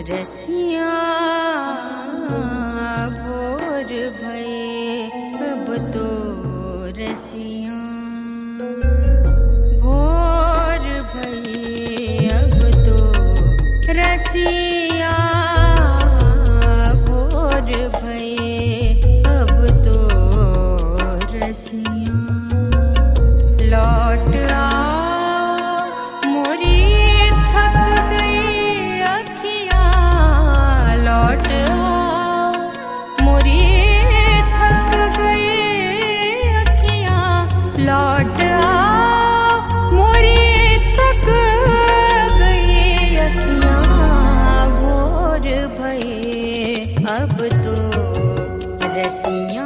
रसिया भोर भये अब तो रसिया भोर भये अब तो रसिया भोर भये अब तो रसिया लौट आ मोरी थक गई अखियाँ लौट आ मोरी थक गई अखियाँ लौट आ मोरी थक गई अखियाँ भोर भये अब तो रसिया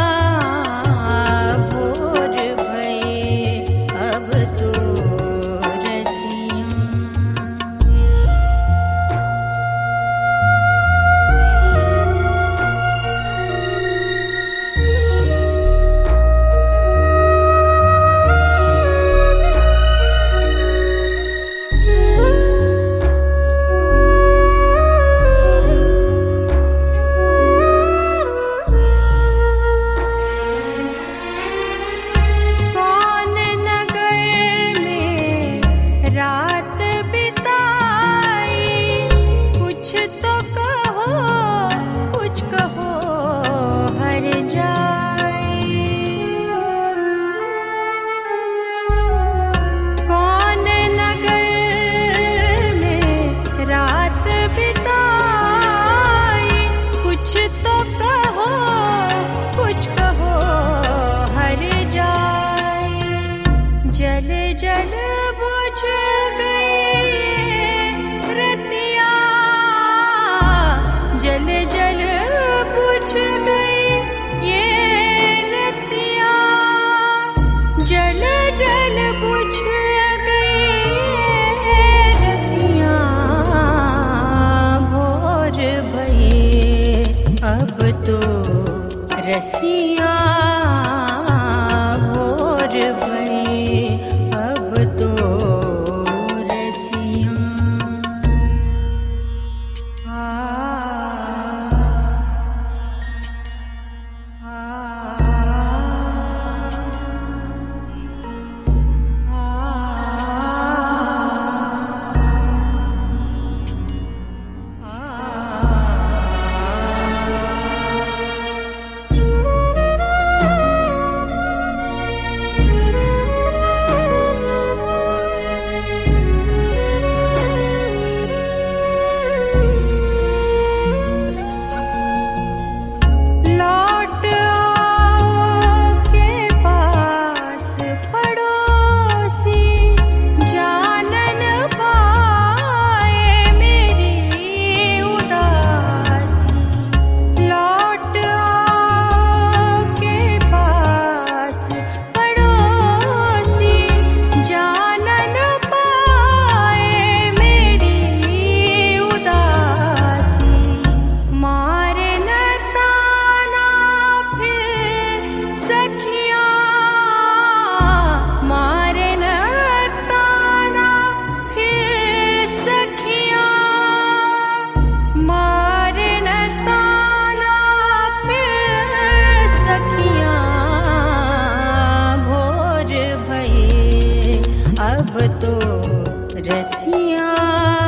जल जल बुझ गई रतिया जल जल बुझ गई ये रतिया जल जल बुझ गई रतिया भोर भये अब तो रसिया भोर भये अब तो रसिया अब तो रसिया